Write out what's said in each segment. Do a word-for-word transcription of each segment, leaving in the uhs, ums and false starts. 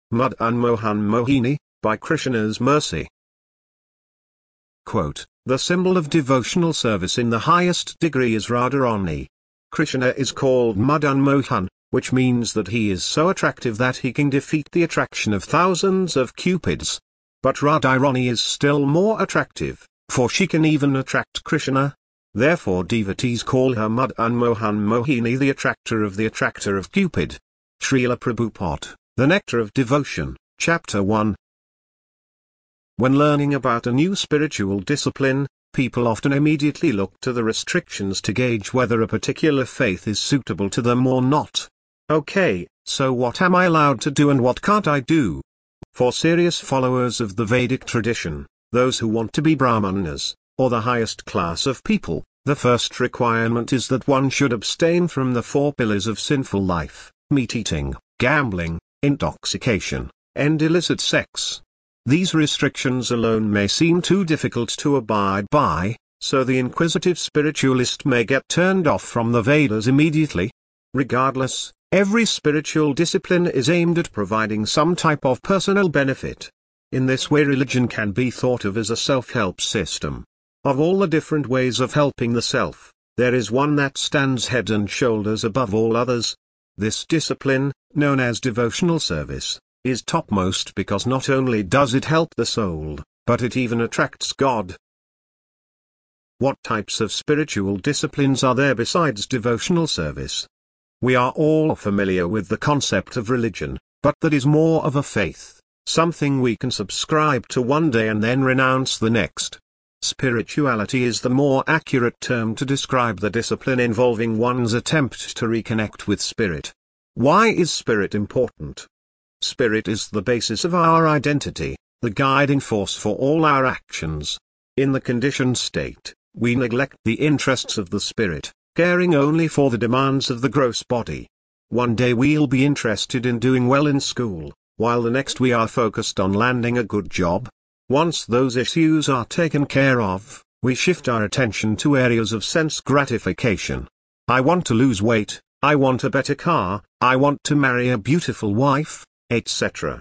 Madan Mohan Mohini, by Krishna's mercy. Quote, the symbol of devotional service in the highest degree is Radharani. Krishna is called Madan Mohan, which means that he is so attractive that he can defeat the attraction of thousands of cupids. But Radharani is still more attractive, for she can even attract Krishna. Therefore devotees call her Madan Mohan Mohini, the attractor of the attractor of Cupid. Srila Prabhupada, The Nectar of Devotion, Chapter one. When learning about a new spiritual discipline, people often immediately look to the restrictions to gauge whether a particular faith is suitable to them or not. Okay, so what am I allowed to do and what can't I do? For serious followers of the Vedic tradition, those who want to be Brahmanas, or the highest class of people, the first requirement is that one should abstain from the four pillars of sinful life: meat eating, gambling, intoxication, and illicit sex. These restrictions alone may seem too difficult to abide by, so the inquisitive spiritualist may get turned off from the Vedas immediately. Regardless, every spiritual discipline is aimed at providing some type of personal benefit. In this way religion can be thought of as a self-help system. Of all the different ways of helping the self, there is one that stands head and shoulders above all others. This discipline, known as devotional service, is topmost because not only does it help the soul, but it even attracts God. What types of spiritual disciplines are there besides devotional service? We are all familiar with the concept of religion, but that is more of a faith, something we can subscribe to one day and then renounce the next. Spirituality is the more accurate term to describe the discipline involving one's attempt to reconnect with spirit. Why is spirit important? Spirit is the basis of our identity, the guiding force for all our actions. In the conditioned state, we neglect the interests of the spirit, caring only for the demands of the gross body. One day we'll be interested in doing well in school, while the next we are focused on landing a good job. Once those issues are taken care of, we shift our attention to areas of sense gratification. I want to lose weight, I want a better car, I want to marry a beautiful wife, et cetera.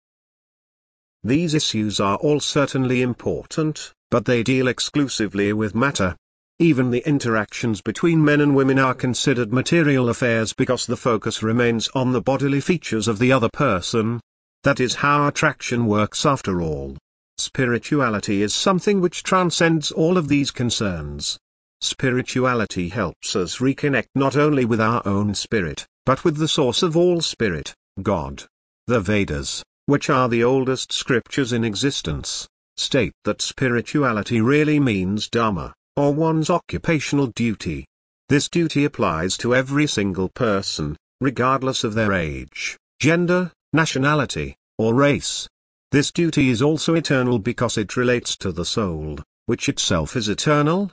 These issues are all certainly important, but they deal exclusively with matter. Even the interactions between men and women are considered material affairs because the focus remains on the bodily features of the other person. That is how attraction works after all. Spirituality is something which transcends all of these concerns. Spirituality helps us reconnect not only with our own spirit, but with the source of all spirit, God. The Vedas, which are the oldest scriptures in existence, state that spirituality really means dharma, or one's occupational duty. This duty applies to every single person, regardless of their age, gender, nationality, or race. This duty is also eternal because it relates to the soul, which itself is eternal.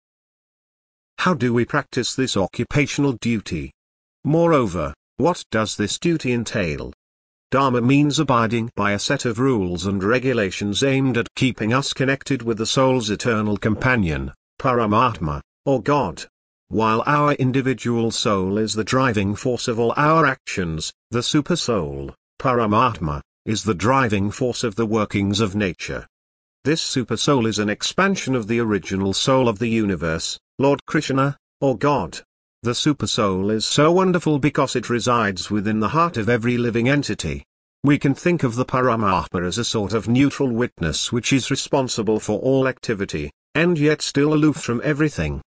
How do we practice this occupational duty? Moreover, what does this duty entail? Dharma means abiding by a set of rules and regulations aimed at keeping us connected with the soul's eternal companion, Paramatma, or God. While our individual soul is the driving force of all our actions, the supersoul, Paramatma, is the driving force of the workings of nature. This supersoul is an expansion of the original soul of the universe, Lord Krishna, or God. The supersoul is so wonderful because it resides within the heart of every living entity. We can think of the Paramatma as a sort of neutral witness which is responsible for all activity, and yet still aloof from everything.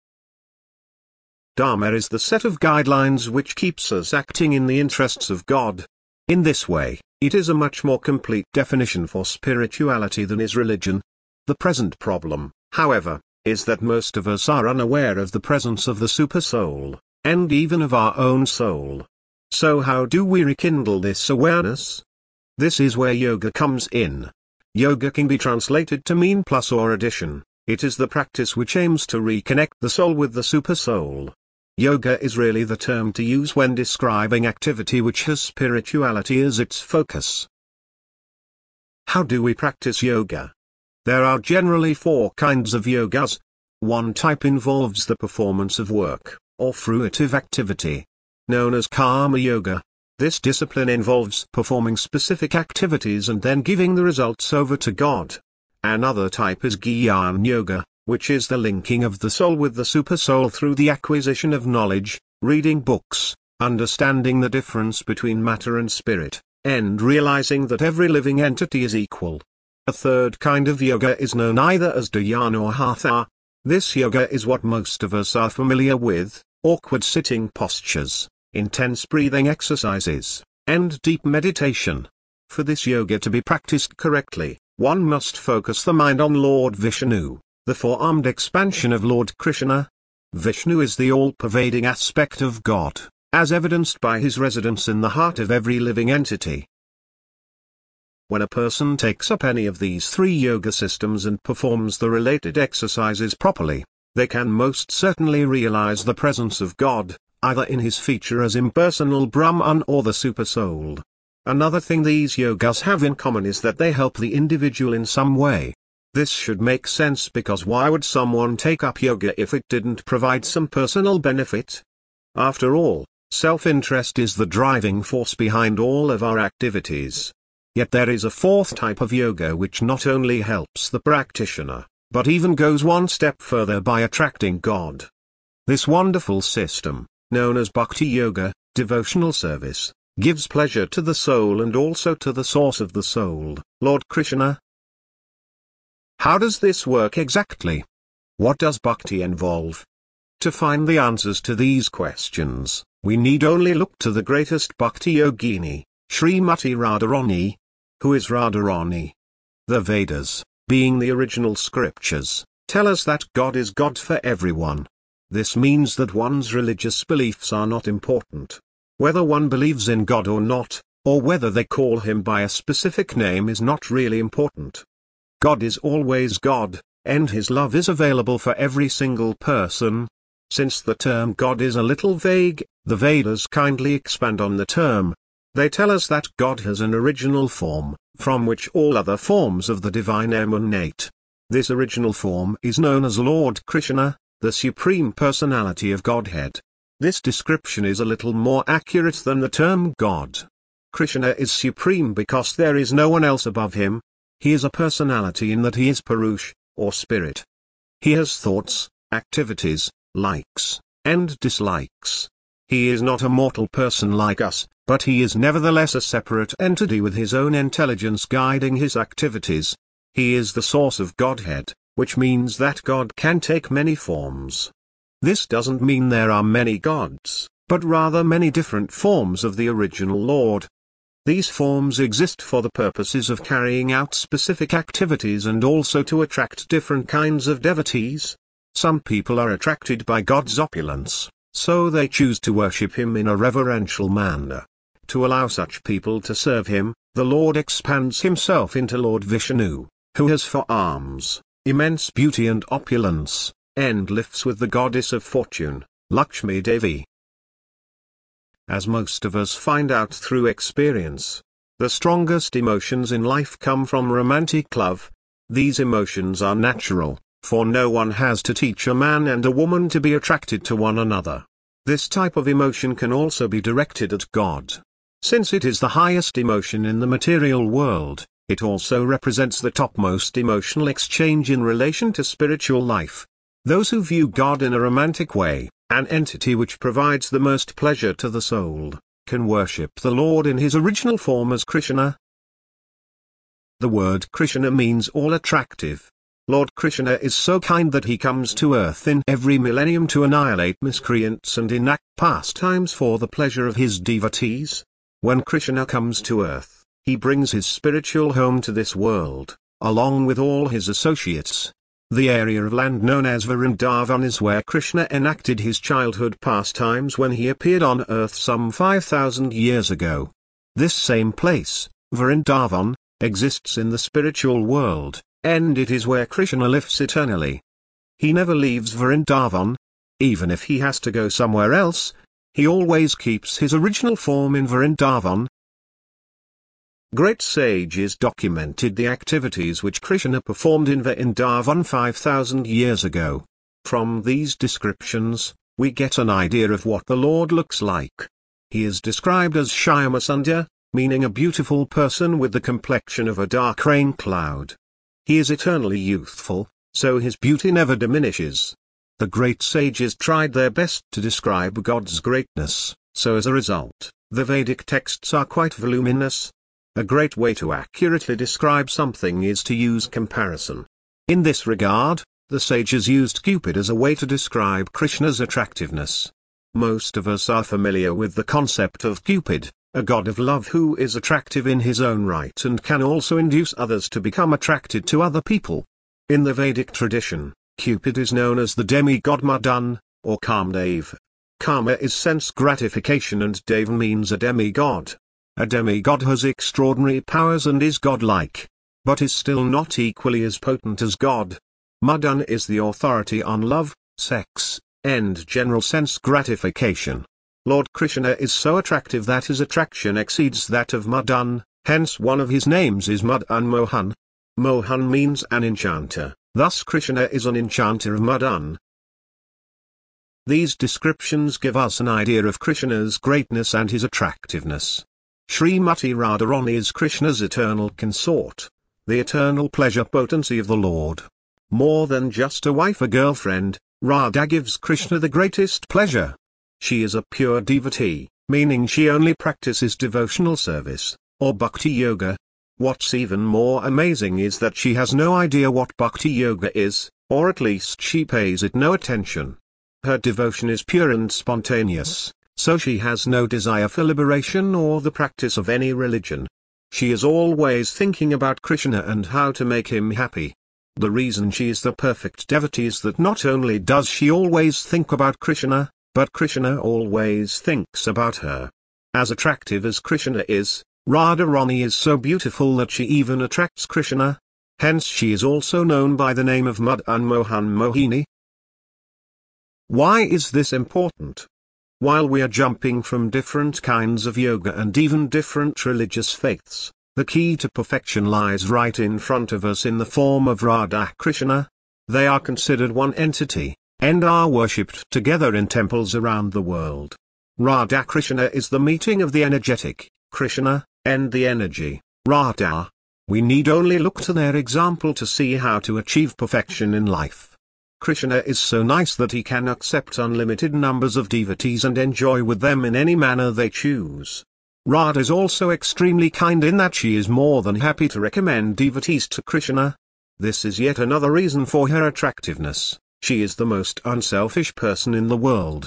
Dharma is the set of guidelines which keeps us acting in the interests of God. In this way, it is a much more complete definition for spirituality than is religion. The present problem, however, is that most of us are unaware of the presence of the supersoul, and even of our own soul. So how do we rekindle this awareness? This is where yoga comes in. Yoga can be translated to mean plus or addition. It is the practice which aims to reconnect the soul with the supersoul. Yoga is really the term to use when describing activity which has spirituality as its focus. How do we practice yoga? There are generally four kinds of yogas. One type involves the performance of work, or fruitive activity, known as karma yoga. This discipline involves performing specific activities and then giving the results over to God. Another type is Gyan Yoga, which is the linking of the soul with the supersoul through the acquisition of knowledge, reading books, understanding the difference between matter and spirit, and realizing that every living entity is equal. A third kind of yoga is known either as Dhyana or Hatha. This yoga is what most of us are familiar with: awkward sitting postures, intense breathing exercises, and deep meditation. For this yoga to be practiced correctly, one must focus the mind on Lord Vishnu, the four-armed expansion of Lord Krishna. Vishnu is the all-pervading aspect of God, as evidenced by his residence in the heart of every living entity. When a person takes up any of these three yoga systems and performs the related exercises properly, they can most certainly realize the presence of God, either in his feature as impersonal Brahman or the Supersoul. Another thing these yogas have in common is that they help the individual in some way. This should make sense, because why would someone take up yoga if it didn't provide some personal benefit? After all, self-interest is the driving force behind all of our activities. Yet there is a fourth type of yoga which not only helps the practitioner, but even goes one step further by attracting God. This wonderful system, known as Bhakti Yoga, devotional service, gives pleasure to the soul and also to the source of the soul, Lord Krishna. How does this work exactly? What does bhakti involve? To find the answers to these questions, we need only look to the greatest bhakti yogini, Srimati Radharani. Who is Radharani? The Vedas, being the original scriptures, tell us that God is God for everyone. This means that one's religious beliefs are not important. Whether one believes in God or not, or whether they call him by a specific name, is not really important. God is always God, and his love is available for every single person. Since the term God is a little vague, the Vedas kindly expand on the term. They tell us that God has an original form, from which all other forms of the divine emanate. This original form is known as Lord Krishna, the Supreme Personality of Godhead. This description is a little more accurate than the term God. Krishna is supreme because there is no one else above him. He is a personality in that he is Purush, or spirit. He has thoughts, activities, likes, and dislikes. He is not a mortal person like us, but he is nevertheless a separate entity with his own intelligence guiding his activities. He is the source of Godhead, which means that God can take many forms. This doesn't mean there are many gods, but rather many different forms of the original Lord. These forms exist for the purposes of carrying out specific activities and also to attract different kinds of devotees. Some people are attracted by God's opulence, so they choose to worship him in a reverential manner. To allow such people to serve him, the Lord expands himself into Lord Vishnu, who has four arms, immense beauty and opulence, and lifts with the goddess of fortune, Lakshmi Devi. As most of us find out through experience, the strongest emotions in life come from romantic love. These emotions are natural, for no one has to teach a man and a woman to be attracted to one another. This type of emotion can also be directed at God. Since it is the highest emotion in the material world, it also represents the topmost emotional exchange in relation to spiritual life. Those who view God in a romantic way, an entity which provides the most pleasure to the soul, can worship the Lord in his original form as Krishna. The word Krishna means all attractive. Lord Krishna is so kind that he comes to earth in every millennium to annihilate miscreants and enact pastimes for the pleasure of his devotees. When Krishna comes to earth, he brings his spiritual home to this world, along with all his associates. The area of land known as Vrindavan is where Krishna enacted his childhood pastimes when he appeared on earth some five thousand years ago. This same place, Vrindavan, exists in the spiritual world, and it is where Krishna lives eternally. He never leaves Vrindavan. Even if he has to go somewhere else, he always keeps his original form in Vrindavan. Great sages documented the activities which Krishna performed in Vrindavan five thousand years ago. From these descriptions, we get an idea of what the Lord looks like. He is described as Shyamasundar, meaning a beautiful person with the complexion of a dark rain cloud. He is eternally youthful, so his beauty never diminishes. The great sages tried their best to describe God's greatness, so as a result, the Vedic texts are quite voluminous. A great way to accurately describe something is to use comparison. In this regard, the sages used Cupid as a way to describe Krishna's attractiveness. Most of us are familiar with the concept of Cupid, a god of love who is attractive in his own right and can also induce others to become attracted to other people. In the Vedic tradition, Cupid is known as the demigod Madan, or Kamdev. Kama is sense gratification and Dev means a demigod. A demigod has extraordinary powers and is godlike, but is still not equally as potent as God. Madan is the authority on love, sex, and general sense gratification. Lord Krishna is so attractive that his attraction exceeds that of Madan, hence one of his names is Madan Mohan. Mohan means an enchanter, thus Krishna is an enchanter of Madan. These descriptions give us an idea of Krishna's greatness and his attractiveness. Srimati Radharani is Krishna's eternal consort, the eternal pleasure potency of the Lord. More than just a wife or girlfriend, Radha gives Krishna the greatest pleasure. She is a pure devotee, meaning she only practices devotional service, or bhakti yoga. What's even more amazing is that she has no idea what bhakti yoga is, or at least she pays it no attention. Her devotion is pure and spontaneous, so she has no desire for liberation or the practice of any religion. She is always thinking about Krishna and how to make him happy. The reason she is the perfect devotee is that not only does she always think about Krishna, but Krishna always thinks about her. As attractive as Krishna is, Radharani is so beautiful that she even attracts Krishna. Hence she is also known by the name of Madan Mohan Mohini. Why is this important? While we are jumping from different kinds of yoga and even different religious faiths, the key to perfection lies right in front of us in the form of Radha Krishna. They are considered one entity, and are worshipped together in temples around the world. Radha Krishna is the meeting of the energetic, Krishna, and the energy, Radha. We need only look to their example to see how to achieve perfection in life. Krishna is so nice that he can accept unlimited numbers of devotees and enjoy with them in any manner they choose. Radha is also extremely kind in that she is more than happy to recommend devotees to Krishna. This is yet another reason for her attractiveness. She is the most unselfish person in the world.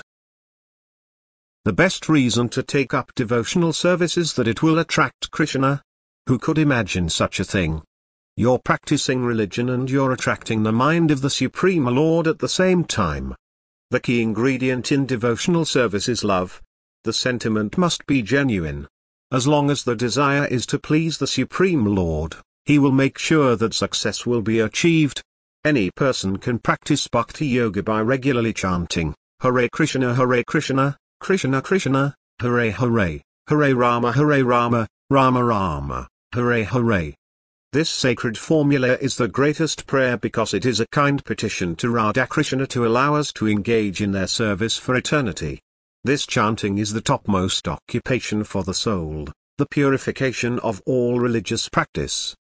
The best reason to take up devotional service is that it will attract Krishna. Who could imagine such a thing? You're practicing religion and you're attracting the mind of the Supreme Lord at the same time. The key ingredient in devotional service is love. The sentiment must be genuine. As long as the desire is to please the Supreme Lord, he will make sure that success will be achieved. Any person can practice bhakti yoga by regularly chanting, Hare Krishna Hare Krishna, Krishna Krishna, Hare Hare, Hare Rama Hare Rama, Rama Rama, Hare Hare. This sacred formula is the greatest prayer because it is a kind petition to Radha Krishna to allow us to engage in their service for eternity. This chanting is the topmost occupation for the soul, the purification of all religious practice.